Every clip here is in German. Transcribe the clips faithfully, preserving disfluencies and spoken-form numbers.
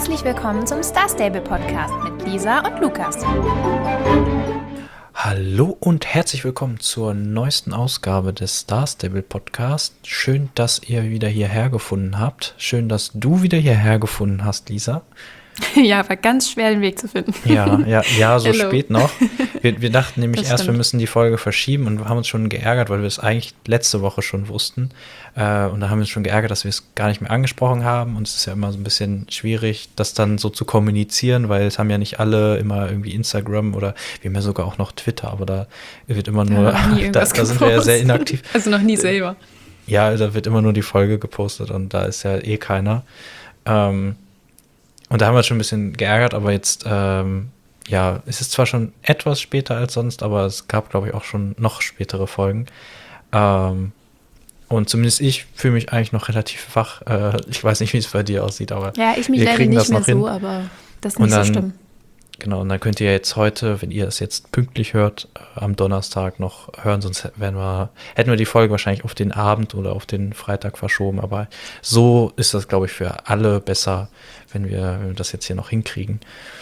Herzlich willkommen zum Star Stable Podcast mit Lisa und Lukas. Hallo und herzlich willkommen zur neuesten Ausgabe des Star Stable Podcast. Schön, dass ihr wieder hierher gefunden habt. Schön, dass du wieder hierher gefunden hast, Lisa. Ja, war ganz schwer, den Weg zu finden. Ja, ja, ja, so Hello. spät noch. Wir, wir dachten nämlich Das erst, stimmt. wir müssen die Folge verschieben und haben uns schon geärgert, weil wir es eigentlich letzte Woche schon wussten. Äh, und da haben wir uns schon geärgert, dass wir es gar nicht mehr angesprochen haben. Und es ist ja immer so ein bisschen schwierig, das dann so zu kommunizieren, weil es haben ja nicht alle immer irgendwie Instagram oder wir haben ja sogar auch noch Twitter, aber da wird immer nur, Ja, nie da, irgendwas da sind wir ja sehr gepostet. inaktiv. Also noch nie selber. Ja, da wird immer nur die Folge gepostet und da ist ja eh keiner. Ähm, und da haben wir uns schon ein bisschen geärgert, aber jetzt, ähm, ja, es ist zwar schon etwas später als sonst, aber es gab, glaube ich, auch schon noch spätere Folgen. Ähm, und zumindest ich fühle mich eigentlich noch relativ wach. Äh, ich weiß nicht, wie es bei dir aussieht, aber Ja, ich mich wir leider kriegen nicht das mehr noch hin. so, aber das ist Und nicht dann- so schlimm. Genau, und dann könnt ihr jetzt heute, wenn ihr es jetzt pünktlich hört, äh, am Donnerstag noch hören, sonst wären wir, hätten wir die Folge wahrscheinlich auf den Abend oder auf den Freitag verschoben. Aber so ist das, glaube ich, für alle besser, wenn wir, wenn wir das jetzt hier noch hinkriegen.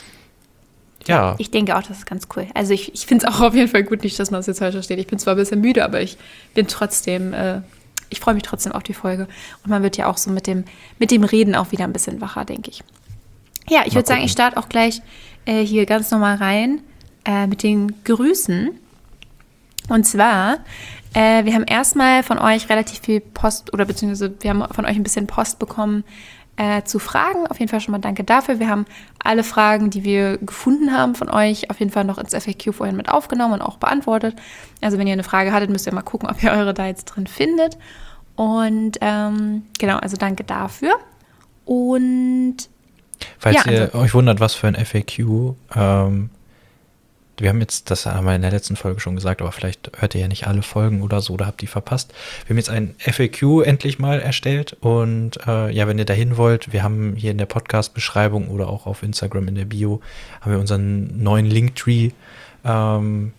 Ja, Ich denke auch, das ist ganz cool. Also ich, ich finde es auch auf jeden Fall gut, nicht, dass man es jetzt falsch versteht. Ich bin zwar ein bisschen müde, aber ich bin trotzdem, äh, ich freue mich trotzdem auf die Folge. Und man wird ja auch so mit dem, mit dem Reden auch wieder ein bisschen wacher, denke ich. Ja, ich Mal würde sagen, gucken. ich starte auch gleich äh, hier ganz normal rein äh, mit den Grüßen. Und zwar, äh, wir haben erstmal von euch relativ viel Post oder beziehungsweise wir haben von euch ein bisschen Post bekommen äh, zu Fragen. Auf jeden Fall schon mal danke dafür. Wir haben alle Fragen, die wir gefunden haben von euch, auf jeden Fall noch ins F A Q vorhin mit aufgenommen und auch beantwortet. Also wenn ihr eine Frage hattet, müsst ihr mal gucken, ob ihr eure da jetzt drin findet. Und ähm, genau, also danke dafür. Und falls ja, ihr also- euch wundert, was für ein F A Q, ähm, wir haben jetzt, das haben wir in der letzten Folge schon gesagt, aber vielleicht hört ihr ja nicht alle Folgen oder so, oder habt die verpasst. Wir haben jetzt ein F A Q endlich mal erstellt und äh, ja, wenn ihr dahin wollt, wir haben hier in der Podcast-Beschreibung oder auch auf Instagram in der Bio, haben wir unseren neuen Linktree, ähm,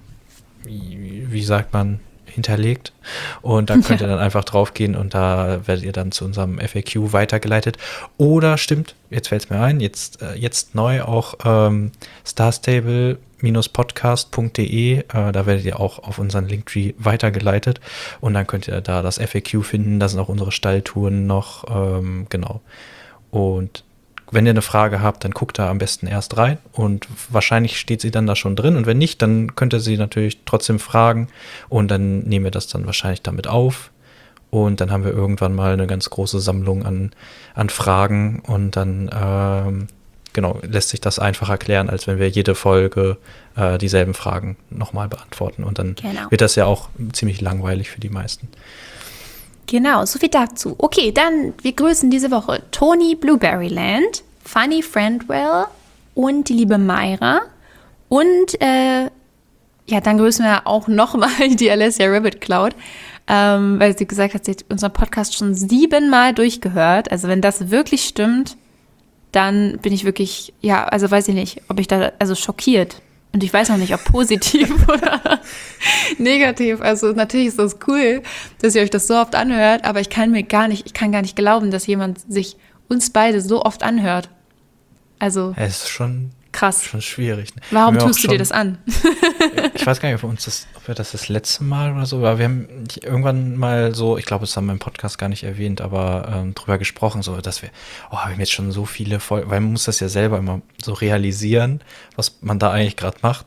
wie, wie sagt man, hinterlegt und da könnt ihr dann einfach draufgehen und da werdet ihr dann zu unserem F A Q weitergeleitet. Oder stimmt, jetzt fällt es mir ein, jetzt, äh, jetzt neu auch ähm, starstable podcast punkt de, äh, da werdet ihr auch auf unseren Linktree weitergeleitet und dann könnt ihr da das F A Q finden, da sind auch unsere Stalltouren noch, ähm, genau. Und wenn ihr eine Frage habt, dann guckt da am besten erst rein und wahrscheinlich steht sie dann da schon drin und wenn nicht, dann könnt ihr sie natürlich trotzdem fragen und dann nehmen wir das dann wahrscheinlich damit auf und dann haben wir irgendwann mal eine ganz große Sammlung an, an Fragen und dann ähm, genau, lässt sich das einfach erklären, als wenn wir jede Folge äh, dieselben Fragen nochmal beantworten und dann Genau. wird das ja auch ziemlich langweilig für die meisten. genau, so viel dazu. Okay, dann wir grüßen diese Woche Toni Blueberryland, Funny Friendwell und die liebe Mayra. Und äh, ja, dann grüßen wir auch nochmal die Alessia Rabbit Cloud, ähm, weil sie gesagt hat, sie hat unseren Podcast schon siebenmal durchgehört. Also wenn das wirklich stimmt, dann bin ich wirklich, ja, also weiß ich nicht, ob ich da, also schockiert. Und ich weiß noch nicht, ob positiv oder negativ. Also natürlich ist das cool, dass ihr euch das so oft anhört, aber ich kann mir gar nicht, ich kann gar nicht glauben, dass jemand sich uns beide so oft anhört. Also Es ist schon, krass. schon schwierig. Warum Wir haben auch tust du dir schon- das an? Ich weiß gar nicht, ob, wir uns das, ob wir das das letzte Mal oder so, aber wir haben irgendwann mal so, ich glaube, das haben wir im Podcast gar nicht erwähnt, aber ähm, drüber gesprochen, so, dass wir, oh, wir haben jetzt schon so viele Folgen, weil man muss das ja selber immer so realisieren, was man da eigentlich gerade macht.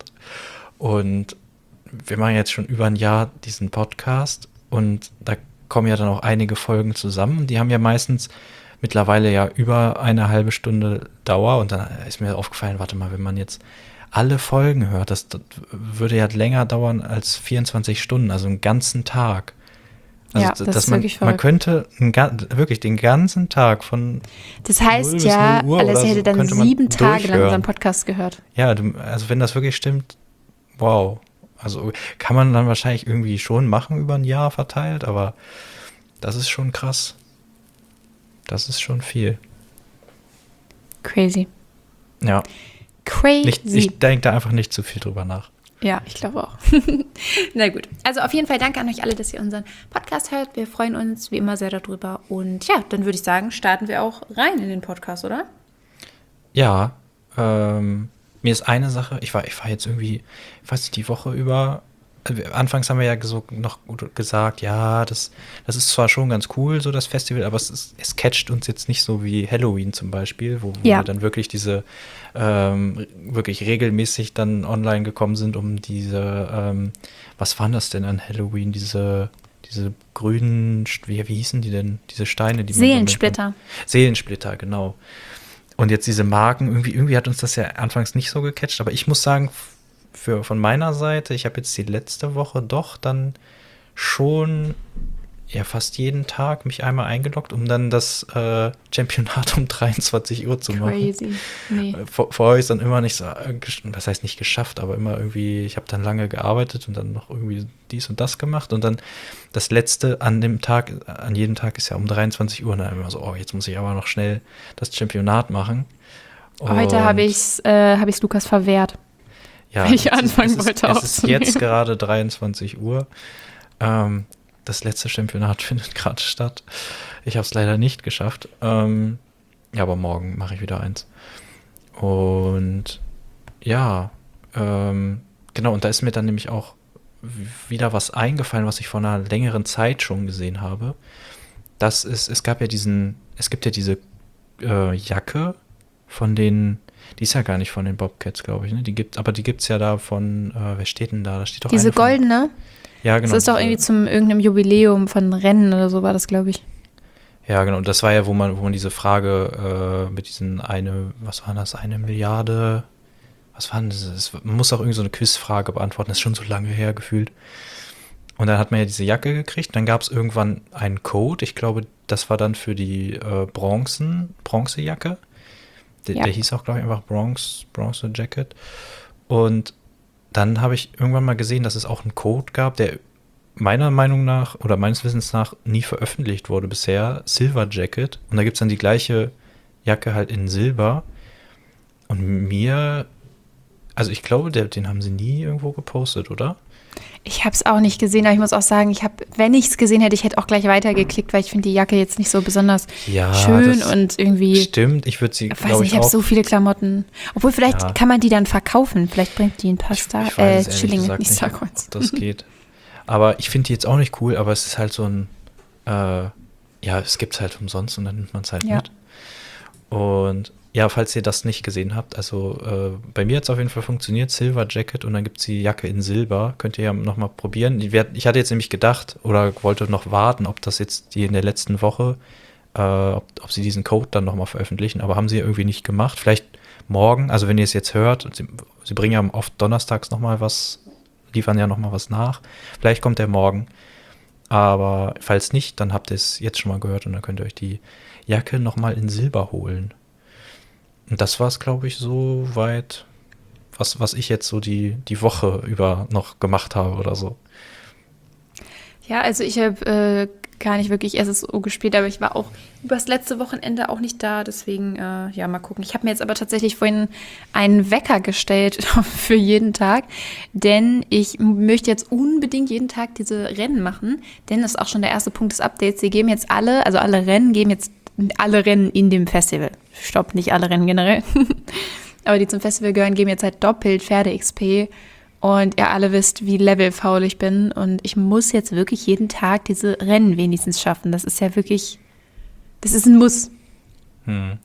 Und wir machen jetzt schon über ein Jahr diesen Podcast und da kommen ja dann auch einige Folgen zusammen und die haben ja meistens mittlerweile ja über eine halbe Stunde Dauer und dann ist mir aufgefallen, warte mal, wenn man jetzt alle Folgen hört, das, das würde ja länger dauern als vierundzwanzig Stunden, also einen ganzen Tag. Also, Ja, d- das dass ist man, wirklich man verrückt. könnte einen, ga- wirklich den ganzen Tag von, Das null heißt bis ja, null Uhr oder Alessia so hätte dann könnte man sieben Tage lang durchhören. unseren Podcast gehört. ja, du, also wenn das wirklich stimmt, wow. Also kann man dann wahrscheinlich irgendwie schon machen über ein Jahr verteilt, aber das ist schon krass. Das ist schon viel. Crazy. Ja, Crazy. nicht, ich denke da einfach nicht zu viel drüber nach. Ja, ich glaube auch. Na gut. Also auf jeden Fall danke an euch alle, dass ihr unseren Podcast hört. Wir freuen uns wie immer sehr darüber. Und ja, dann würde ich sagen, starten wir auch rein in den Podcast, oder? Ja, ähm, mir ist eine Sache, ich war, ich war jetzt irgendwie, ich weiß nicht, die Woche über, also wir- anfangs haben wir ja so noch gut gesagt, ja, das, das ist zwar schon ganz cool, so das Festival, aber es, ist, es catcht uns jetzt nicht so wie Halloween zum Beispiel, wo, wo Ja. wir dann wirklich diese, ähm, wirklich regelmäßig dann online gekommen sind, um diese, ähm, was waren das denn an Halloween, diese, diese grünen, St- wie, wie hießen die denn, diese Steine, die man sammeln kann? Seelensplitter. Seelensplitter, genau. Und jetzt diese Marken, irgendwie, irgendwie hat uns das ja anfangs nicht so gecatcht, aber ich muss sagen, für, von meiner Seite, ich habe jetzt die letzte Woche doch dann schon ja fast jeden Tag mich einmal eingeloggt, um dann das äh, Championat um dreiundzwanzig Uhr zu machen. Crazy. Nee. Äh, Vor, vorher ist dann immer nicht so, äh, gesch- was heißt nicht geschafft, aber immer irgendwie, ich habe dann lange gearbeitet und dann noch irgendwie dies und das gemacht und dann das letzte an dem Tag, an jedem Tag ist ja um dreiundzwanzig Uhr und dann immer so, oh, jetzt muss ich aber noch schnell das Championat machen. Heute habe Und ich es äh, hab ich's Lukas verwehrt. ja, weil ich es ist- anfangen es ist, wollte Es ist aufzunehmen. jetzt gerade dreiundzwanzig Uhr. Ähm, das letzte Championat findet gerade statt. Ich habe es leider nicht geschafft. Ähm, ja, aber morgen mache ich wieder eins. Und ja, ähm, genau, und da ist mir dann nämlich auch w- wieder was eingefallen, was ich vor einer längeren Zeit schon gesehen habe. Das ist, es gab ja diesen, es gibt ja diese äh, Jacke von den, die ist ja gar nicht von den Bobcats, glaube ich, ne? Die gibt, aber die gibt es ja da von, äh, wer steht denn da? Da steht doch Diese eine von, goldene, ja, genau. das ist doch diese- irgendwie zum irgendeinem Jubiläum von Rennen oder so war das, glaube ich. Ja, genau. Und das war ja, wo man, wo man diese Frage äh, mit diesen eine, was war das, eine Milliarde, was war denn das? Es- Man muss auch irgendwie so eine Quizfrage beantworten, das ist schon so lange her gefühlt. Und dann hat man ja diese Jacke gekriegt, dann gab es irgendwann einen Code, ich glaube, das war dann für die äh, Bronzen, Bronzejacke. Der, Ja. der hieß auch, glaube ich, einfach Bronze, Bronze Jacket. Und dann habe ich irgendwann mal gesehen, dass es auch einen Code gab, der meiner Meinung nach oder meines Wissens nach nie veröffentlicht wurde bisher, Silver Jacket. Und da gibt es dann die gleiche Jacke halt in Silber. Und mir, also ich glaube, der, den haben sie nie irgendwo gepostet, oder? Ich habe es auch nicht gesehen, aber ich muss auch sagen, ich habe, wenn ich es gesehen hätte, ich hätte auch gleich weitergeklickt, weil ich finde die Jacke jetzt nicht so besonders Ja, schön das und irgendwie, stimmt. Ich würde sie, ich weiß glaube nicht, ich, ich habe auch. so viele Klamotten. Obwohl, vielleicht Ja. kann man die dann verkaufen. Vielleicht bringt die ein paar Star, ich weiß äh, es ehrlich Schillinge, gesagt nicht nicht, Starcoins. ob das geht. Aber ich finde die jetzt auch nicht cool, aber es ist halt so ein, äh, ja, es gibt es halt umsonst und dann nimmt man es halt Ja. mit. Und ja, falls ihr das nicht gesehen habt, also äh, bei mir hat es auf jeden Fall funktioniert, Silver Jacket und dann gibt es die Jacke in Silber. Könnt ihr ja nochmal probieren. Ich, werd, ich hatte jetzt nämlich gedacht oder wollte noch warten, ob das jetzt die in der letzten Woche, äh, ob, ob sie diesen Code dann nochmal veröffentlichen, aber haben sie ja irgendwie nicht gemacht. Vielleicht morgen, also wenn ihr es jetzt hört, sie, sie bringen ja oft donnerstags nochmal was, liefern ja nochmal was nach. Vielleicht kommt der morgen. Aber falls nicht, dann habt ihr es jetzt schon mal gehört und dann könnt ihr euch die Jacke nochmal in Silber holen. Und das war es, glaube ich, so weit, was, was ich jetzt so die, die Woche über noch gemacht habe oder so. Ja, also ich habe äh, gar nicht wirklich S S O gespielt, aber ich war auch übers letzte Wochenende auch nicht da, deswegen, äh, ja, mal gucken. Ich habe mir jetzt aber tatsächlich vorhin einen Wecker gestellt für jeden Tag, denn ich möchte jetzt unbedingt jeden Tag diese Rennen machen, denn das ist auch schon der erste Punkt des Updates. Sie geben jetzt alle, also alle Rennen geben jetzt alle Rennen in dem Festival. Stopp, nicht alle Rennen generell. Aber die zum Festival gehören, geben jetzt halt doppelt Pferde-X P. Und ihr alle wisst, wie levelfaul ich bin. Und ich muss jetzt wirklich jeden Tag diese Rennen wenigstens schaffen. Das ist ja wirklich, das ist ein Muss. Hm.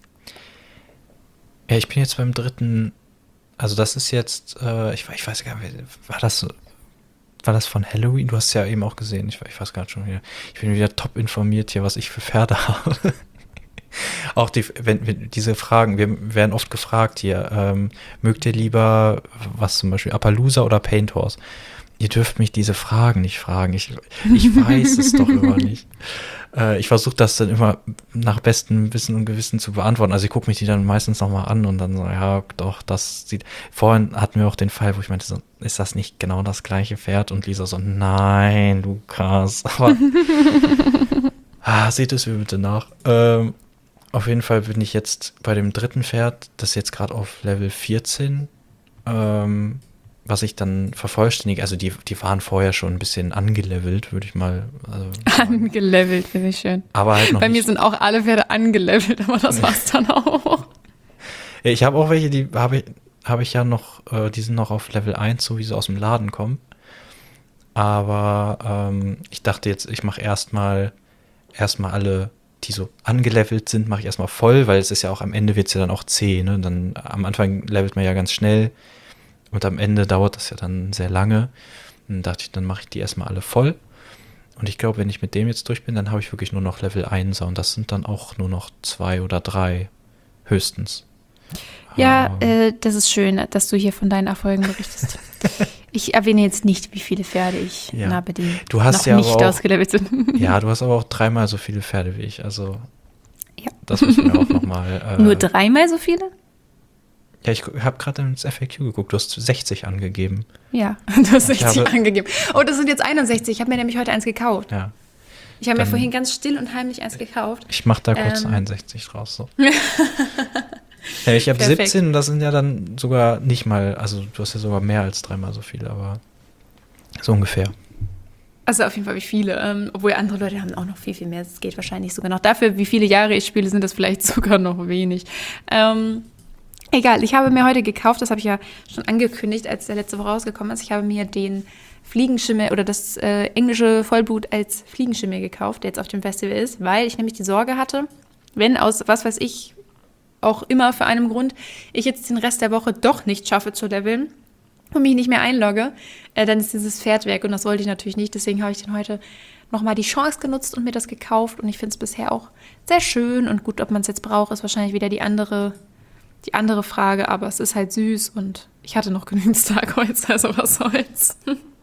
Ja, ich bin jetzt beim dritten, also das ist jetzt, äh, ich, ich weiß gar nicht, war das, war das von Halloween? Du hast es ja eben auch gesehen, ich, ich weiß gar nicht schon wieder. Ich bin wieder top informiert hier, was ich für Pferde habe. Auch die, wenn, wenn diese Fragen, wir werden oft gefragt hier, ähm, mögt ihr lieber, was zum Beispiel, Appaloosa oder Paint Horse? Ihr dürft mich diese Fragen nicht fragen. Ich, ich weiß es doch immer nicht. Äh, ich versuche das dann immer nach bestem Wissen und Gewissen zu beantworten. Also ich gucke mich die dann meistens nochmal an und dann so, ja, doch, das sieht. Vorhin hatten wir auch den Fall, wo ich meinte, so, ist das nicht genau das gleiche Pferd? Und Lisa so, nein, Lukas. Aber ah, seht es mir bitte nach. Ähm, Auf jeden Fall bin ich jetzt bei dem dritten Pferd, das ist jetzt gerade auf Level vierzehn, ähm, was ich dann vervollständige. Also die, die waren vorher schon ein bisschen angelevelt, würde ich mal also sagen. Angelevelt, finde ich schön. Aber halt noch Bei mir nicht. sind auch alle Pferde angelevelt, aber das war's dann auch. Ich habe auch welche, die habe ich, habe ich ja noch, äh, die sind noch auf Level eins, so wie sie aus dem Laden kommen. Aber ähm, ich dachte jetzt, ich mache erstmal erstmal alle, die so angelevelt sind, mache ich erstmal voll, weil es ist ja auch am Ende wird es ja dann auch zäh, ne? Dann am Anfang levelt man ja ganz schnell und am Ende dauert das ja dann sehr lange. Und dann dachte ich, dann mache ich die erstmal alle voll. Und ich glaube, wenn ich mit dem jetzt durch bin, dann habe ich wirklich nur noch Level eins und das sind dann auch nur noch zwei oder drei höchstens. Ja, Ähm, äh, das ist schön, dass du hier von deinen Erfolgen berichtest. Ich erwähne jetzt nicht, wie viele Pferde ich Ja. habe, die Du hast noch ja nicht aber auch- ausgelevelt sind. Ja, du hast aber auch dreimal so viele Pferde wie ich, also Ja. das müssen wir auch nochmal. Äh, Nur dreimal so viele? Ja, ich habe gerade ins F A Q geguckt, du hast sechzig angegeben. Ja, du hast Ich sechzig habe- angegeben. Oh, das sind jetzt einundsechzig. Ich habe mir nämlich heute eins gekauft. Ja, Ich habe mir Dann- vorhin ganz still und heimlich eins gekauft. ich mache da kurz Ähm. einundsechzig draus. So. Ja, ich habe Perfekt. siebzehn und das sind ja dann sogar nicht mal, also du hast ja sogar mehr als dreimal so viele, aber so ungefähr. Also auf jeden Fall wie viele. Ähm, obwohl andere Leute haben auch noch viel, viel mehr. Es geht wahrscheinlich sogar noch. Dafür, wie viele Jahre ich spiele, sind das vielleicht sogar noch wenig. Ähm, egal, ich habe mir heute gekauft, das habe ich ja schon angekündigt, als der letzte Woche rausgekommen ist. Ich habe mir den Fliegenschimmel oder das äh, englische Vollblut als Fliegenschimmel gekauft, der jetzt auf dem Festival ist, weil ich nämlich die Sorge hatte, wenn aus was weiß ich auch immer für einen Grund ich jetzt den Rest der Woche doch nicht schaffe zu leveln und mich nicht mehr einlogge, äh, dann ist dieses Pferd weg und das wollte ich natürlich nicht. Deswegen habe ich dann heute nochmal die Chance genutzt und mir das gekauft und ich finde es bisher auch sehr schön und gut, ob man es jetzt braucht, ist wahrscheinlich wieder die andere, die andere Frage, aber es ist halt süß und ich hatte noch genügend Starcoins, also was soll's.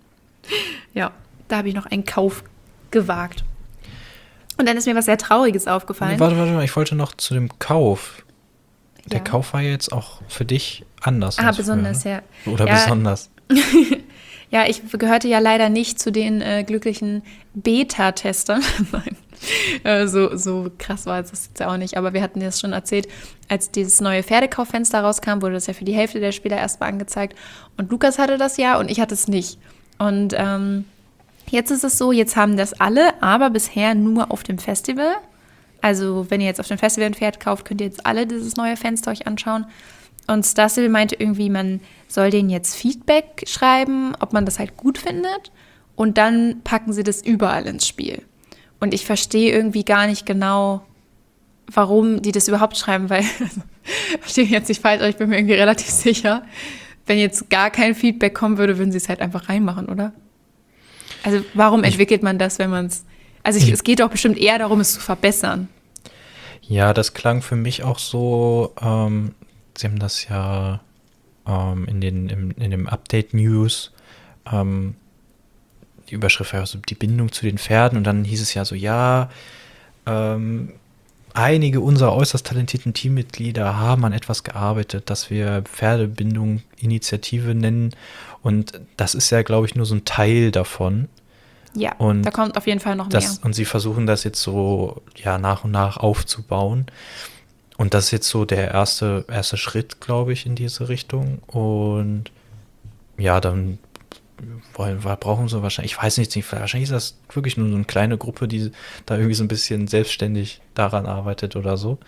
Ja, da habe ich noch einen Kauf gewagt. Und dann ist mir was sehr Trauriges aufgefallen. Warte, warte mal, ich wollte noch zu dem Kauf. Der Ja. Kauf war jetzt auch für dich anders. Ah, als besonders, früher, ja. ne? Oder Ja. besonders. Ja, ich gehörte ja leider nicht zu den äh, glücklichen Beta-Testern. Nein, äh, so, so krass war es jetzt ja auch nicht. Aber wir hatten das schon erzählt, als dieses neue Pferdekauffenster rauskam, wurde das ja für die Hälfte der Spieler erstmal angezeigt. Und Lukas hatte das ja und ich hatte es nicht. Und ähm, jetzt ist es so, jetzt haben das alle, aber bisher nur auf dem Festival. Also wenn ihr jetzt auf dem Festival ein Pferd kauft, könnt ihr jetzt alle dieses neue Fenster euch anschauen. Und Stasil meinte irgendwie, man soll denen jetzt Feedback schreiben, ob man das halt gut findet. Und dann packen sie das überall ins Spiel. Und ich verstehe irgendwie gar nicht genau, warum die das überhaupt schreiben, weil, also, verstehe ich jetzt nicht falsch, aber ich bin mir irgendwie relativ sicher, wenn jetzt gar kein Feedback kommen würde, würden sie es halt einfach reinmachen, oder? Also warum entwickelt man das, wenn man es... Also ich, es geht doch bestimmt eher darum, es zu verbessern. Ja, das klang für mich auch so, ähm, sie haben das ja ähm, in, den, im, in dem Update-News, ähm, die Überschrift war ja so die Bindung zu den Pferden und dann hieß es ja so, ja, ähm, einige unserer äußerst talentierten Teammitglieder haben an etwas gearbeitet, das wir Pferdebindung Initiative nennen und das ist ja, glaube ich, nur so ein Teil davon. Ja, Und da kommt auf jeden Fall noch Das, mehr. und sie versuchen das jetzt so ja nach und nach aufzubauen. Und das ist jetzt so der erste, erste Schritt, glaube ich, in diese Richtung. Und ja, dann wollen, brauchen sie wahrscheinlich, ich weiß nicht, wahrscheinlich ist das wirklich nur so eine kleine Gruppe, die da irgendwie so ein bisschen selbstständig daran arbeitet oder so.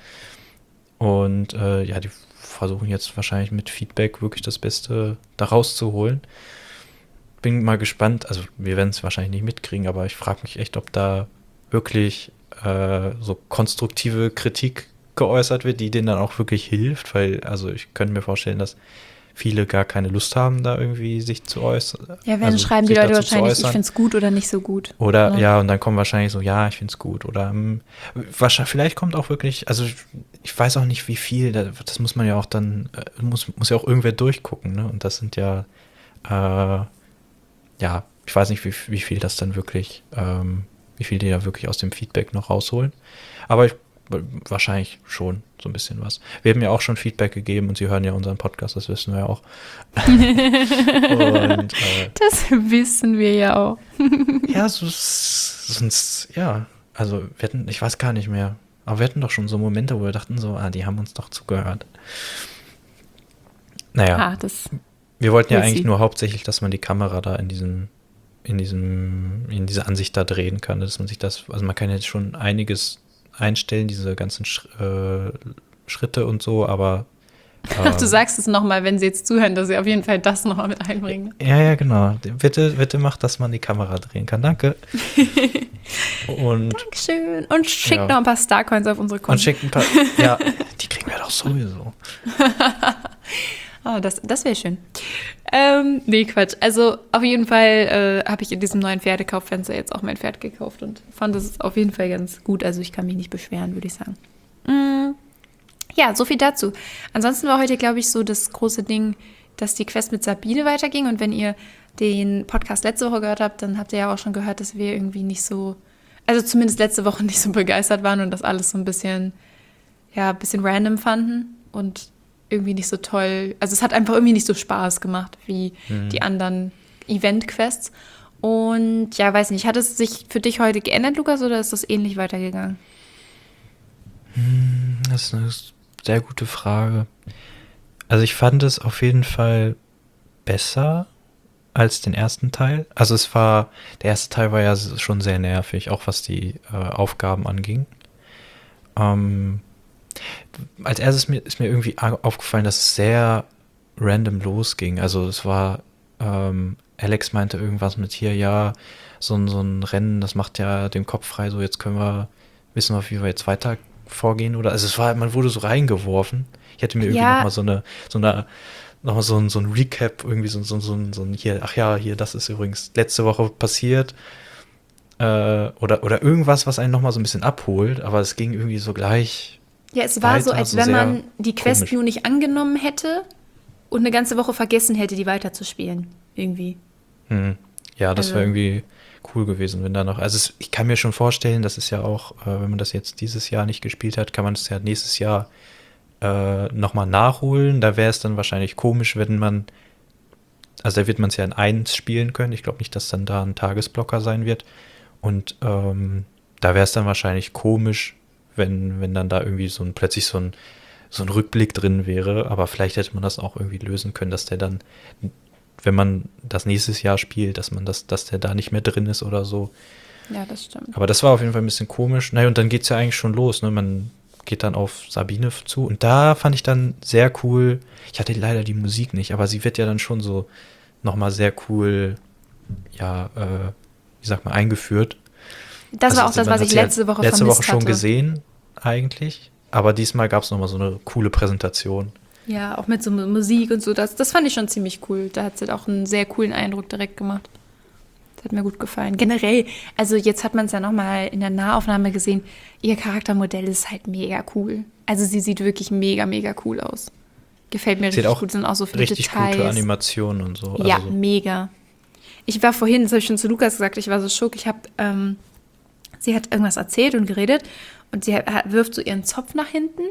Und äh, ja, die versuchen jetzt wahrscheinlich mit Feedback wirklich das Beste da rauszuholen. Bin mal gespannt, also wir werden es wahrscheinlich nicht mitkriegen, aber ich frage mich echt, ob da wirklich äh, so konstruktive Kritik geäußert wird, die denen dann auch wirklich hilft, weil also ich könnte mir vorstellen, dass viele gar keine Lust haben, da irgendwie sich zu äußern. Ja, wenn also schreiben die sich Leute dazu zu wahrscheinlich, ich äußern. finde es gut oder nicht so gut. Oder Ja. ja, und dann kommen wahrscheinlich so, ja, ich finde es gut. Oder ähm, wahrscheinlich, vielleicht kommt auch wirklich, also ich, ich weiß auch nicht, wie viel, das, das muss man ja auch dann, äh, muss, muss ja auch irgendwer durchgucken, ne? Und das sind ja, äh, ja, ich weiß nicht, wie, wie viel das dann wirklich, ähm, wie viel die da wirklich aus dem Feedback noch rausholen. Aber ich, wahrscheinlich schon so ein bisschen was. Wir haben ja auch schon Feedback gegeben und Sie hören ja unseren Podcast, das wissen wir ja auch. und äh, Das wissen wir ja auch. ja, so, sonst, ja, also wir hatten, ich weiß gar nicht mehr, aber wir hatten doch schon so Momente, wo wir dachten so, ah, die haben uns doch zugehört. Naja, Ah, das, wir wollten ja Will eigentlich sie. nur hauptsächlich, dass man die Kamera da in diesem, in diesem, in dieser Ansicht da drehen kann, dass man sich das, also man kann jetzt schon einiges einstellen, diese ganzen Sch- äh, Schritte und so, aber Ach, du sagst es nochmal, wenn sie jetzt zuhören, dass sie auf jeden Fall das nochmal mit einbringen. Ja, ja, genau. Bitte, bitte mach, dass man die Kamera drehen kann. Danke. Und, Dankeschön. Und schick ja. noch ein paar Starcoins auf unsere Konten. Und schickt ein paar. Ja, die kriegen wir doch sowieso. Oh, das, das wäre schön. Ähm, nee, Quatsch. Also auf jeden Fall äh, habe ich in diesem neuen Pferdekauffenster jetzt auch mein Pferd gekauft und fand das auf jeden Fall ganz gut. Also ich kann mich nicht beschweren, würde ich sagen. Mm, ja, so viel dazu. Ansonsten war heute, glaube ich, so das große Ding, dass die Quest mit Sabine weiterging. Und wenn ihr den Podcast letzte Woche gehört habt, dann habt ihr ja auch schon gehört, dass wir irgendwie nicht so, also zumindest letzte Woche nicht so begeistert waren und das alles so ein bisschen, ja, ein bisschen random fanden und irgendwie nicht so toll. Also es hat einfach irgendwie nicht so Spaß gemacht wie mhm. die anderen Event-Quests. Und ja, weiß nicht, hat es sich für dich heute geändert, Lukas, oder ist das ähnlich weitergegangen? Das ist eine sehr gute Frage. Also ich fand es auf jeden Fall besser als den ersten Teil. Also es war, der erste Teil war ja schon sehr nervig, auch was die äh, Aufgaben anging. Ähm, Als erstes mir, ist mir irgendwie aufgefallen, dass es sehr random losging. Also es war, ähm, Alex meinte irgendwas mit hier, ja, so ein, so ein Rennen, das macht ja den Kopf frei, so jetzt können wir, wissen wir, wie wir jetzt weiter vorgehen. Oder also es war, man wurde so reingeworfen. Ich hätte mir irgendwie Ja. nochmal so eine, so eine, nochmal so ein, so ein Recap, irgendwie so, so, so, ein, so ein hier, ach ja, hier, das ist übrigens letzte Woche passiert. Äh, oder, oder irgendwas, was einen nochmal so ein bisschen abholt, aber es ging irgendwie so gleich. Ja, es war weiter, so, als so wenn sehr man die Quest komisch. nur nicht angenommen hätte und eine ganze Woche vergessen hätte, die weiterzuspielen. Irgendwie. Hm. Ja, das Also- wäre irgendwie cool gewesen, wenn da noch. Also es, ich kann mir schon vorstellen, das ist ja auch, äh, wenn man das jetzt dieses Jahr nicht gespielt hat, kann man es ja nächstes Jahr äh, nochmal nachholen. Da wäre es dann wahrscheinlich komisch, wenn man, also da wird man es ja in eins spielen können. Ich glaube nicht, dass dann da ein Tagesblocker sein wird. Und ähm, da wäre es dann wahrscheinlich komisch, wenn, wenn dann da irgendwie so ein, plötzlich so ein, so ein Rückblick drin wäre. Aber vielleicht hätte man das auch irgendwie lösen können, dass der dann, wenn man das nächstes Jahr spielt, dass man das, dass der da nicht mehr drin ist oder so. Ja, das stimmt. Aber das war auf jeden Fall ein bisschen komisch. Naja, und dann geht es ja eigentlich schon los, ne? Man geht dann auf Sabine zu. Und da fand ich dann sehr cool, ich hatte leider die Musik nicht, aber sie wird ja dann schon so nochmal sehr cool, ja, äh, wie sagt man, eingeführt. Das war auch Also, das, man was hat ich sie ja letzte Woche letzte vermisst Woche schon hatte. gesehen, eigentlich. Aber diesmal gab es nochmal so eine coole Präsentation. Ja, auch mit so Musik und so. Das, das fand ich schon ziemlich cool. Da hat sie auch einen sehr coolen Eindruck direkt gemacht. Das hat mir gut gefallen. Generell, also jetzt hat man es ja nochmal in der Nahaufnahme gesehen, ihr Charaktermodell ist halt mega cool. Also sie sieht wirklich mega, mega cool aus. Gefällt mir Sieht richtig auch gut, sind auch so viele richtig Details. gute Animationen und so. Ja, Also, mega. Ich war vorhin, das habe ich schon zu Lukas gesagt, ich war so schock. Ich habe, ähm, sie hat irgendwas erzählt und geredet und sie hat, wirft so ihren Zopf nach hinten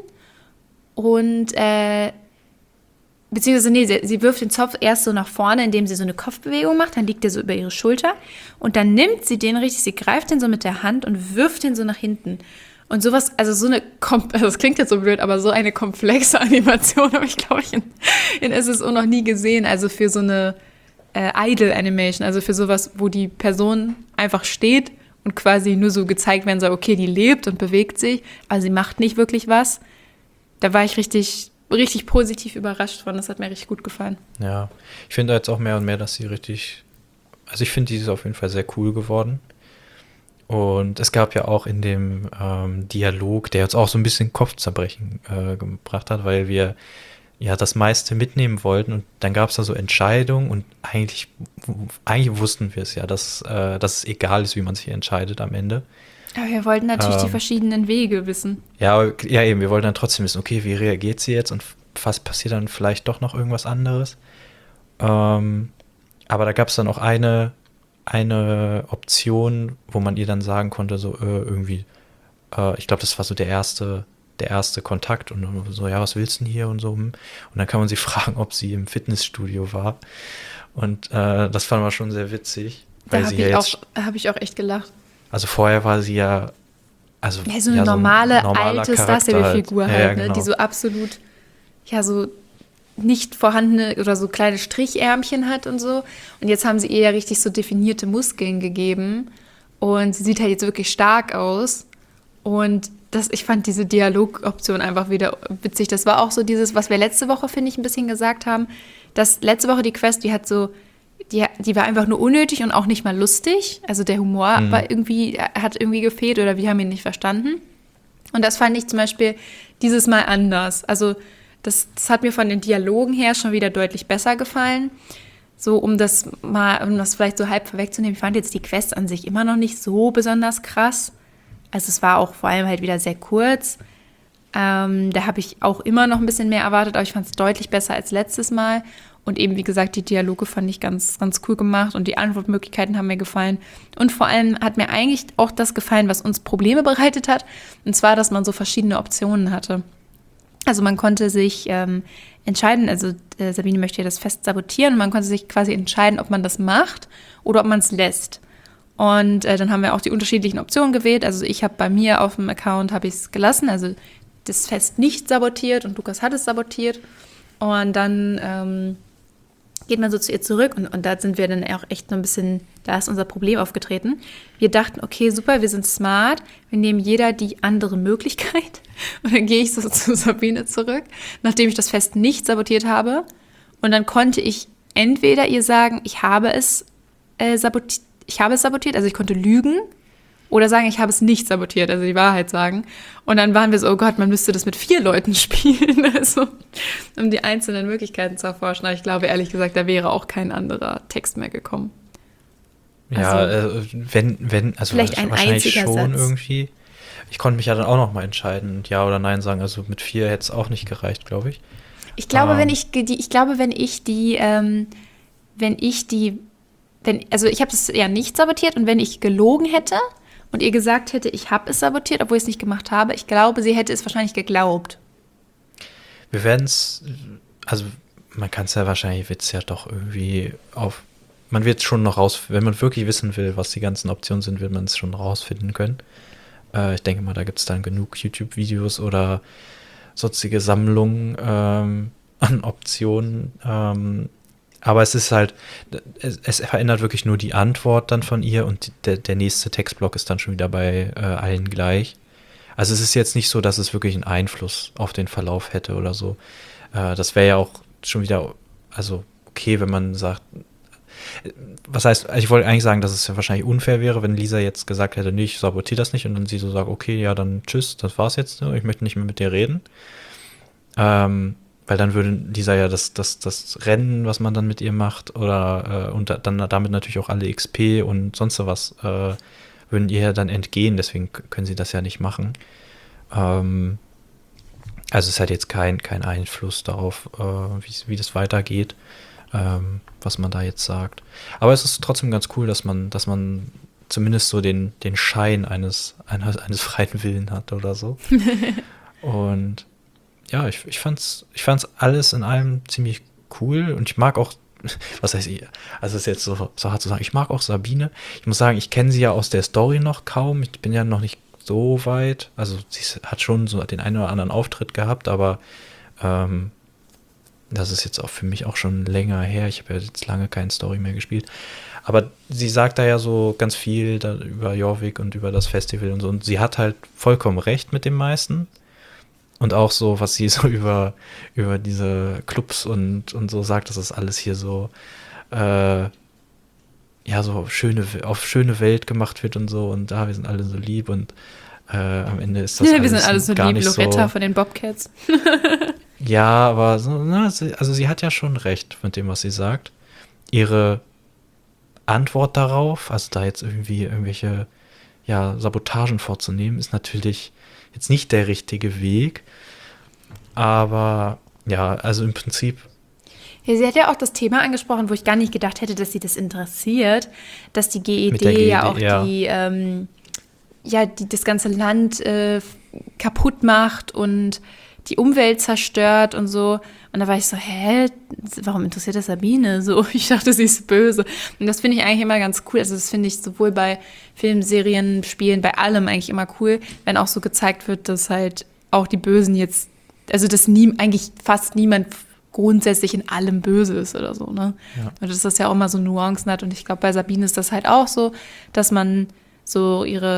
und, äh, beziehungsweise, nee, sie, sie wirft den Zopf erst so nach vorne, indem sie so eine Kopfbewegung macht, dann liegt er so über ihre Schulter und dann nimmt sie den richtig, sie greift den so mit der Hand und wirft den so nach hinten. Und sowas, also so eine, also das klingt jetzt so blöd, aber so eine komplexe Animation habe ich, glaube ich, in, in S S O noch nie gesehen. Also für so eine äh, Idle-Animation, also für sowas, wo die Person einfach steht und quasi nur so gezeigt werden soll, okay, die lebt und bewegt sich, aber sie macht nicht wirklich was. Da war ich richtig, richtig positiv überrascht von. Das hat mir richtig gut gefallen. ja, ich finde jetzt auch mehr und mehr, dass sie richtig, also ich finde, die ist auf jeden Fall sehr cool geworden. Und es gab ja auch in dem ähm, Dialog, der uns auch so ein bisschen Kopfzerbrechen äh, gebracht hat, weil wir ja das meiste mitnehmen wollten und dann gab es da so Entscheidungen und eigentlich, eigentlich wussten wir es ja, dass, äh, dass es egal ist, wie man sich entscheidet am Ende. Aber wir wollten natürlich Ähm. die verschiedenen Wege wissen. Ja, aber- ja eben, wir wollten dann trotzdem wissen, okay, wie reagiert sie jetzt und was passiert dann vielleicht doch noch irgendwas anderes. Ähm, aber da gab es dann auch eine, eine Option, wo man ihr dann sagen konnte, so äh, irgendwie, äh, ich glaube, das war so der erste, der erste Kontakt und dann so, ja, was willst du denn hier und so. Und dann kann man sie fragen, ob sie im Fitnessstudio war. Und äh, das fanden wir schon sehr witzig. Da Weil habe sie ja ich, jetzt, auch- hab ich auch echt gelacht. also vorher war sie ja, also Ja, so eine ja, normale, normaler alte Charakter Star-Stable-Figur halt. halt, Ja, ja, ne? genau. Die so absolut, ja, so nicht vorhandene oder so kleine Strichärmchen hat und so. Und jetzt haben sie ihr ja richtig so definierte Muskeln gegeben. Und sie sieht halt jetzt wirklich stark aus. Und das, ich fand diese Dialogoption einfach wieder witzig. Das war auch so dieses, was wir letzte Woche, finde ich, ein bisschen gesagt haben, dass letzte Woche die Quest, die hat so, die, die war einfach nur unnötig und auch nicht mal lustig. Also der Humor mhm. war irgendwie, hat irgendwie gefehlt oder wir haben ihn nicht verstanden. Und das fand ich zum Beispiel dieses Mal anders. Also das, das hat mir von den Dialogen her schon wieder deutlich besser gefallen. So, um das mal, um das vielleicht so halb vorwegzunehmen, ich fand jetzt die Quest an sich immer noch nicht so besonders krass. Also es war auch vor allem halt wieder sehr kurz. Ähm, da habe ich auch immer noch ein bisschen mehr erwartet, aber ich fand es deutlich besser als letztes Mal. Und eben, wie gesagt, die Dialoge fand ich ganz, ganz cool gemacht und die Antwortmöglichkeiten haben mir gefallen. Und vor allem hat mir eigentlich auch das gefallen, was uns Probleme bereitet hat. Und zwar, dass man so verschiedene Optionen hatte. Also man konnte sich ähm, entscheiden, also äh, Sabine möchte ja das Fest sabotieren und man konnte sich quasi entscheiden, ob man das macht oder ob man es lässt. Und äh, dann haben wir auch die unterschiedlichen Optionen gewählt. Also ich habe bei mir auf dem Account habe ich es gelassen, also das Fest nicht sabotiert und Lukas hat es sabotiert. Und dann ähm, geht man so zu ihr zurück und, und da sind wir dann auch echt noch ein bisschen, da ist unser Problem aufgetreten. Wir dachten, okay, super, wir sind smart, wir nehmen jeder die andere Möglichkeit. Und dann gehe ich so zu Sabine zurück, nachdem ich das Fest nicht sabotiert habe. Und dann konnte ich entweder ihr sagen, ich habe es äh, sabotiert, ich habe es sabotiert, also ich konnte lügen, oder sagen, ich habe es nicht sabotiert, also die Wahrheit sagen. Und dann waren wir so, oh Gott, man müsste das mit vier Leuten spielen, also um die einzelnen Möglichkeiten zu erforschen. Aber ich glaube, ehrlich gesagt, da wäre auch kein anderer Text mehr gekommen. Ja, also, äh, wenn, wenn, also vielleicht ein wahrscheinlich einziger schon Satz. Irgendwie. Ich konnte mich ja dann auch noch mal entscheiden und ja oder nein sagen. Also mit vier hätte es auch nicht gereicht, glaube ich. Ich glaube, ähm. wenn ich die, ich glaube, wenn ich die, ähm, wenn ich die, wenn, also ich habe es ja nicht sabotiert und wenn ich gelogen hätte und ihr gesagt hätte, ich habe es sabotiert, obwohl ich es nicht gemacht habe, ich glaube, sie hätte es wahrscheinlich geglaubt. Wir werden es, also man kann es ja wahrscheinlich, wird es ja doch irgendwie auf, man wird es schon noch raus, wenn man wirklich wissen will, was die ganzen Optionen sind, wird man es schon rausfinden können. Äh, ich denke mal, da gibt es dann genug YouTube-Videos oder sonstige Sammlungen ähm, an Optionen. Ähm, aber es ist halt, es, es verändert wirklich nur die Antwort dann von ihr und der, der nächste Textblock ist dann schon wieder bei äh, allen gleich. Also es ist jetzt nicht so, dass es wirklich einen Einfluss auf den Verlauf hätte oder so. Äh, das wäre ja auch schon wieder, also okay, wenn man sagt, was heißt, ich wollte eigentlich sagen, dass es ja wahrscheinlich unfair wäre, wenn Lisa jetzt gesagt hätte, nee, ich sabotiere das nicht und dann sie so sagt, okay, ja, dann tschüss, das war's jetzt, ich möchte nicht mehr mit dir reden. Ähm, weil dann würde Lisa ja das, das, das Rennen, was man dann mit ihr macht, oder äh, und da, dann damit natürlich auch alle X P und sonst was, äh, würden ihr ja dann entgehen, deswegen können sie das ja nicht machen. Ähm, also es hat jetzt kein, kein Einfluss darauf, äh, wie, wie das weitergeht, ähm, was man da jetzt sagt. Aber es ist trotzdem ganz cool, dass man, dass man zumindest so den, den Schein eines, eines, eines freien Willen hat oder so. Und ja, ich, ich fand's, ich fand's alles in allem ziemlich cool und ich mag auch, was heißt ich, also es ist jetzt so, so hart zu sagen, ich mag auch Sabine. Ich muss sagen, ich kenne sie ja aus der Story noch kaum, ich bin ja noch nicht so weit, also sie hat schon so den einen oder anderen Auftritt gehabt, aber ähm, das ist jetzt auch für mich auch schon länger her, ich habe ja jetzt lange keine Story mehr gespielt, aber sie sagt da ja so ganz viel da über Jorvik und über das Festival und so und sie hat halt vollkommen recht mit dem meisten. Und auch so, was sie so über, über diese Clubs und, und so sagt, dass das alles hier so, äh, ja, so schöne, auf schöne Welt gemacht wird und so. Und da, wir sind alle so lieb und äh, am Ende ist das ja, alles wir sind alle so gar lieb, nicht Loretta so. von den Bobcats. Ja, aber so, na, sie, also sie hat ja schon recht mit dem, was sie sagt. Ihre Antwort darauf, also da jetzt irgendwie irgendwelche ja, Sabotagen vorzunehmen, ist natürlich jetzt nicht der richtige Weg, aber ja, also im Prinzip. Ja, sie hat ja auch das Thema angesprochen, wo ich gar nicht gedacht hätte, dass sie das interessiert, dass die G E D, Mit der G E D ja auch ja. die, ähm, ja, die das ganze Land äh, kaputt macht und die Umwelt zerstört und so. Und da war ich so, hä, warum interessiert das Sabine so? Ich dachte, sie ist böse. Und das finde ich eigentlich immer ganz cool. Also das finde ich sowohl bei Filmen, Serien, Spielen, bei allem eigentlich immer cool, wenn auch so gezeigt wird, dass halt auch die Bösen jetzt, also dass nie, eigentlich fast niemand grundsätzlich in allem böse ist oder so, ne? Ja. Und dass das ja auch mal so Nuancen hat. Und ich glaube, bei Sabine ist das halt auch so, dass man so ihre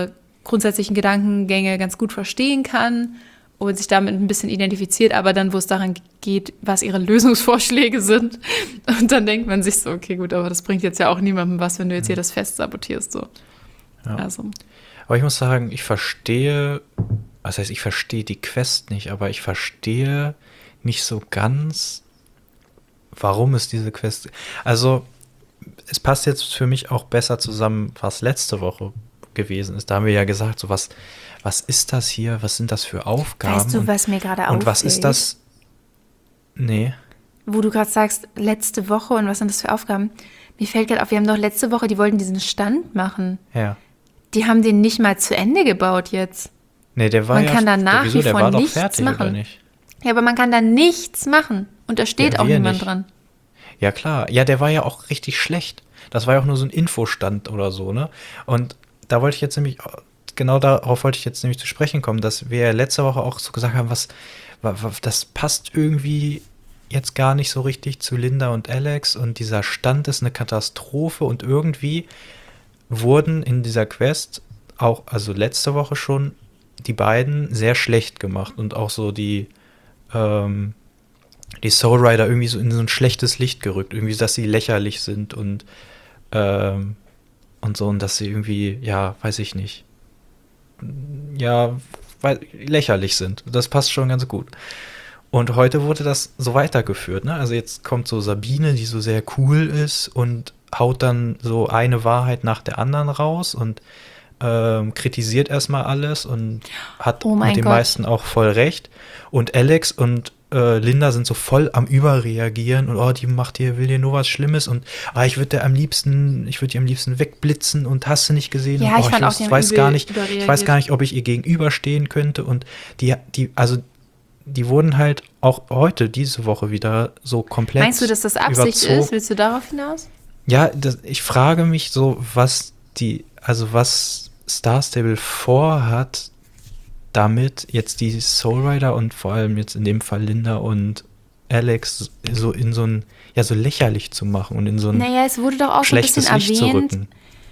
grundsätzlichen Gedankengänge ganz gut verstehen kann und sich damit ein bisschen identifiziert, aber dann, wo es daran geht, was ihre Lösungsvorschläge sind. Und dann denkt man sich so, okay, gut, aber das bringt jetzt ja auch niemandem was, wenn du jetzt hier das Fest sabotierst. So. Ja. Also. Aber ich muss sagen, ich verstehe, was heißt, ich verstehe die Quest nicht, aber ich verstehe nicht so ganz, warum es diese Quest, also es passt jetzt für mich auch besser zusammen, was letzte Woche gewesen ist. Da haben wir ja gesagt, so was, was ist das hier? Was sind das für Aufgaben? Weißt du, und, was mir gerade auffällt? Und was ist das? Nee. Wo du gerade sagst, letzte Woche und was sind das für Aufgaben? Mir fällt gerade auf, wir haben doch letzte Woche, die wollten diesen Stand machen. Ja. Die haben den nicht mal zu Ende gebaut jetzt. Nee, der war man ja... kann da nach wieso, wie der vor war doch nichts fertig, machen. oder nicht? Ja, aber man kann da nichts machen. Und da steht Ja, auch wir niemand nicht. dran. Ja, klar. Ja, der war ja auch richtig schlecht. Das war ja auch nur so ein Infostand oder so, ne? Und da wollte ich jetzt nämlich, genau darauf wollte ich jetzt nämlich zu sprechen kommen, dass wir letzte Woche auch so gesagt haben, was, was das passt irgendwie jetzt gar nicht so richtig zu Linda und Alex und dieser Stand ist eine Katastrophe und irgendwie wurden in dieser Quest auch, also letzte Woche schon, die beiden sehr schlecht gemacht und auch so die, ähm, die Soul Rider irgendwie so in so ein schlechtes Licht gerückt, irgendwie, dass sie lächerlich sind und ähm, und so, und dass sie irgendwie, ja, weiß ich nicht, ja, weil, lächerlich sind. Das passt schon ganz gut. Und heute wurde das so weitergeführt, ne? Also jetzt kommt so Sabine, die so sehr cool ist und haut dann so eine Wahrheit nach der anderen raus und ähm, kritisiert erstmal alles und hat Oh mein mit den Gott. meisten auch voll recht. Und Alex und äh, Linda sind so voll am Überreagieren und oh, die macht dir, will dir nur was Schlimmes und ah, ich würde dir am liebsten, ich würde dir am liebsten wegblitzen und hast du nicht gesehen? Ja, und, ich oh, fand auch, weiß, die haben weiß übel gar nicht, ich überreagiert. weiß gar nicht, ob ich ihr gegenüberstehen könnte und die, die, also die wurden halt auch heute, diese Woche wieder so komplett Meinst du, dass das Absicht überzogen. ist? Willst du darauf hinaus? Ja, das, ich frage mich so, was die, also was Star Stable vorhat, damit jetzt die Soul Rider und vor allem jetzt in dem Fall Linda und Alex so in so ein, ja, so lächerlich zu machen und in so ein Naja, es wurde doch auch so ein schlechtes bisschen Licht zu erwähnt. rücken.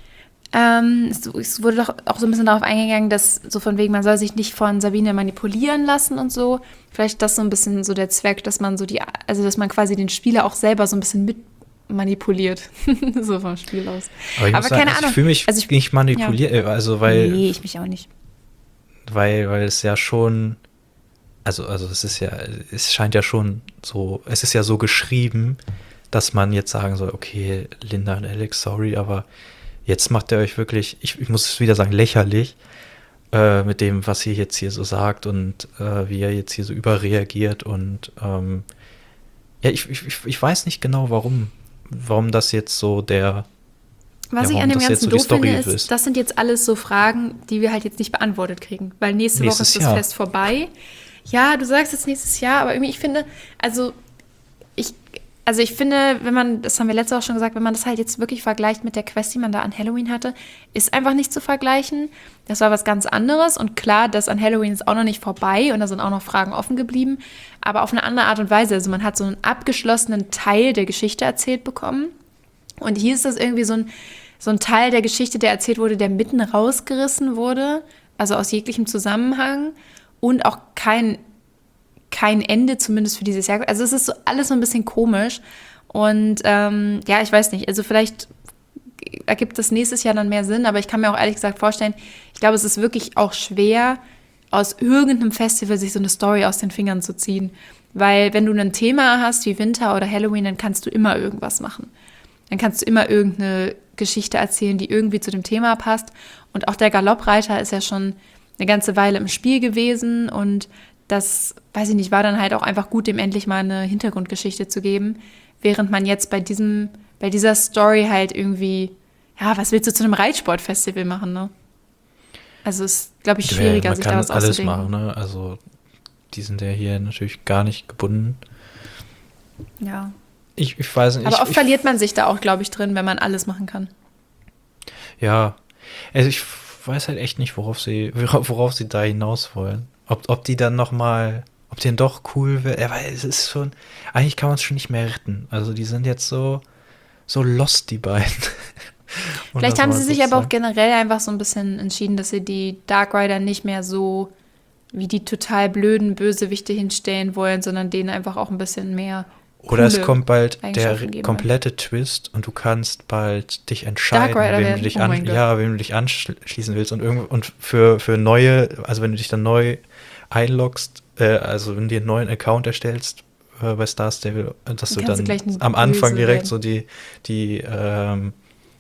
Ähm, es, es wurde doch auch so ein bisschen darauf eingegangen, dass so von wegen, man soll sich nicht von Sabine manipulieren lassen und so. Vielleicht das so ein bisschen so der Zweck, dass man so die, also dass man quasi den Spieler auch selber so ein bisschen mit manipuliert. So vom Spiel aus. Aber ich Aber muss sagen, keine also Ahnung. ich fühle mich Also ich- nicht manipuliert, äh, also weil, Nee, ich mich auch nicht. weil, weil es ja schon, also, also es ist ja, es scheint ja schon so, es ist ja so geschrieben, dass man jetzt sagen soll, okay, Linda und Alex, sorry, aber jetzt macht ihr euch wirklich, ich, ich muss es wieder sagen, lächerlich äh, mit dem, was ihr jetzt hier so sagt und äh, wie ihr jetzt hier so überreagiert und ähm, ja, ich, ich, ich weiß nicht genau, warum, warum das jetzt so der, Was Ja, ich warum an dem das jetzt Ganzen so die doof finde, Story ist, ist. das sind jetzt alles so Fragen, die wir halt jetzt nicht beantwortet kriegen. Weil nächste Nächstes Woche ist das Jahr. Fest vorbei. Ja, du sagst jetzt nächstes Jahr, aber irgendwie, ich finde, also ich, also ich finde, wenn man, das haben wir letzte Woche schon gesagt, wenn man das halt jetzt wirklich vergleicht mit der Quest, die man da an Halloween hatte, ist einfach nicht zu vergleichen. Das war was ganz anderes und klar, das an Halloween ist auch noch nicht vorbei und da sind auch noch Fragen offen geblieben, aber auf eine andere Art und Weise. Also man hat so einen abgeschlossenen Teil der Geschichte erzählt bekommen und hier ist das irgendwie so ein, so ein Teil der Geschichte, der erzählt wurde, der mitten rausgerissen wurde, also aus jeglichem Zusammenhang und auch kein kein Ende, zumindest für dieses Jahr. Also es ist so alles so ein bisschen komisch. Und ähm, ja, ich weiß nicht, also vielleicht ergibt das nächstes Jahr dann mehr Sinn, aber ich kann mir auch ehrlich gesagt vorstellen, ich glaube, es ist wirklich auch schwer, aus irgendeinem Festival sich so eine Story aus den Fingern zu ziehen. Weil wenn du ein Thema hast wie Winter oder Halloween, dann kannst du immer irgendwas machen. Dann kannst du immer irgendeine Geschichte erzählen, die irgendwie zu dem Thema passt. Und auch der Galoppreiter ist ja schon eine ganze Weile im Spiel gewesen und das, weiß ich nicht, war dann halt auch einfach gut, dem endlich mal eine Hintergrundgeschichte zu geben, während man jetzt bei diesem, bei dieser Story halt irgendwie, ja, was willst du zu einem Reitsportfestival machen, ne? Also es ist, glaube ich, schwieriger, man sich kann da was alles auszudenken. machen, ne? Also die sind ja hier natürlich gar nicht gebunden. Ja. Ich, ich weiß nicht. Aber ich, oft ich, verliert man sich da auch, glaube ich, drin, wenn man alles machen kann. Ja, also ich weiß halt echt nicht, worauf sie, worauf sie da hinaus wollen. Ob, ob die dann nochmal, ob die dann doch cool wird. Ja, weil es ist schon, eigentlich kann man es schon nicht mehr retten. Also die sind jetzt so, so lost, die beiden. Vielleicht das haben mal sie so sich zu aber auch sagen. generell einfach so ein bisschen entschieden, dass sie die Dark Rider nicht mehr so wie die total blöden Bösewichte hinstellen wollen, sondern denen einfach auch ein bisschen mehr Oder es coole kommt bald der Eigenschaften geben wollen. komplette Twist und du kannst bald dich Dark entscheiden, Rider wem werden. du dich Oh an, mein Gott. ja, wem du dich anschließen willst und irgend und für, für neue, also wenn du dich dann neu einloggst, äh, also wenn du dir einen neuen Account erstellst äh, bei Star Stable, dass Dann du kannst du dann gleich ein am Anfang Böse direkt werden. so die die ähm,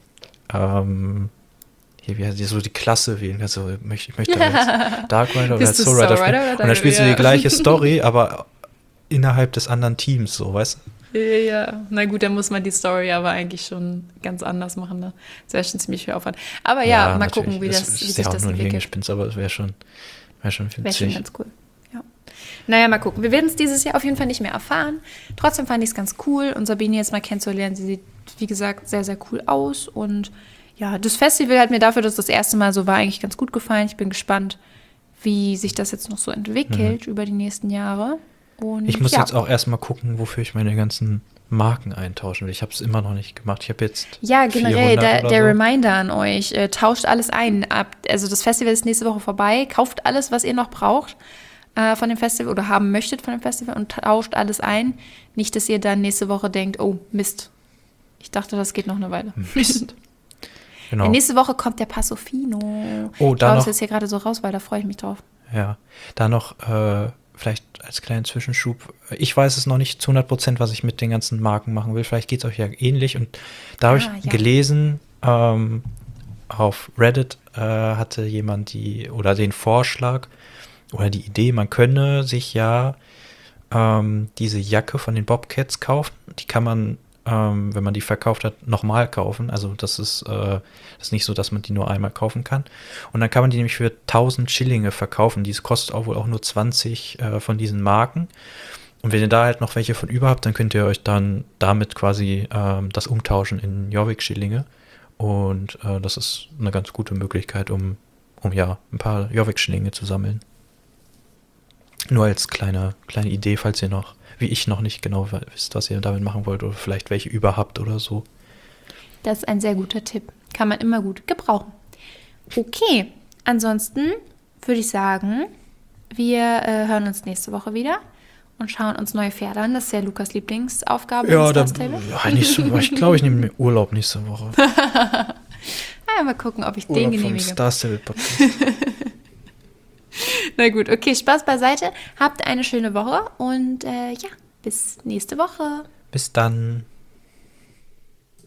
ähm, hier, wie heißt die, so die Klasse wählen. Also möchte ich möchte jetzt Dark Rider oder Bist du Soul Rider Soul spielen. Rider oder Und dann Dark spielst du Rider? die gleiche Story, aber innerhalb des anderen Teams, so, weißt du? Ja, ja. Na gut, dann muss man die Story aber eigentlich schon ganz anders machen. Ne? Das wäre schon ziemlich viel Aufwand. Aber ja, mal natürlich. gucken, wie, Es das, wie ist sich ja auch das nur ein entwickelt. Hirngespinst, aber es wäre schon, wär schon Wäre schon witzig. ganz cool. Ja. Naja, mal gucken. Wir werden es dieses Jahr auf jeden Fall nicht mehr erfahren. Trotzdem fand ich es ganz cool und Sabine jetzt mal kennenzulernen. Sie sieht, wie gesagt, sehr, sehr cool aus. Und ja, das Festival hat mir dafür, dass das erste Mal so war, eigentlich ganz gut gefallen. Ich bin gespannt, wie sich das jetzt noch so entwickelt über die nächsten Jahre. Und Ich muss ja. jetzt auch erstmal gucken, wofür ich meine ganzen Marken eintauschen will. Ich habe es immer noch nicht gemacht. Ich habe jetzt Ja, generell, vierhundert der, oder der so. Reminder an euch, äh, tauscht alles ein. Ab, also das Festival ist nächste Woche vorbei. Kauft alles, was ihr noch braucht äh, von dem Festival oder haben möchtet von dem Festival und tauscht alles ein. Nicht, dass ihr dann nächste Woche denkt, oh Mist, ich dachte, das geht noch eine Weile. Mist. Genau. Ja, nächste Woche kommt der Passofino. Oh, ich da hau noch- das jetzt hier gerade so raus, weil da freue ich mich drauf. Ja, da noch äh, vielleicht als kleinen Zwischenschub. Ich weiß es noch nicht zu hundert Prozent, was ich mit den ganzen Marken machen will. Vielleicht geht es euch ja ähnlich. Und da habe Ah, ich ja. gelesen, ähm, auf Reddit äh, hatte jemand die oder den Vorschlag oder die Idee, man könne sich ja ähm, diese Jacke von den Bobcats kaufen. Die kann man, ähm, wenn man die verkauft hat, nochmal kaufen. Also das ist, äh, das ist nicht so, dass man die nur einmal kaufen kann. Und dann kann man die nämlich für tausend Schillinge verkaufen. Die kostet auch wohl auch nur zwanzig äh, von diesen Marken. Und wenn ihr da halt noch welche von über habt, dann könnt ihr euch dann damit quasi ähm, das umtauschen in Jorvik-Schillinge. Und äh, das ist eine ganz gute Möglichkeit, um, um ja ein paar Jorvik-Schillinge zu sammeln. Nur als kleine, kleine Idee, falls ihr noch, wie ich noch nicht genau wisst, was ihr damit machen wollt oder vielleicht welche über habt oder so. Das ist ein sehr guter Tipp. Kann man immer gut gebrauchen. Okay, ansonsten würde ich sagen, wir äh, hören uns nächste Woche wieder und schauen uns neue Pferde an. Das ist ja Lukas Lieblingsaufgabe Ja, im da, Star Stable. ja nächste Woche. Ich glaube, ich nehme mir Urlaub nächste Woche. Ah, mal gucken, ob ich den Urlaub vom genehmige. Star Stable Podcast. Na gut, okay, Spaß beiseite. Habt eine schöne Woche und äh, ja, bis nächste Woche. Bis dann.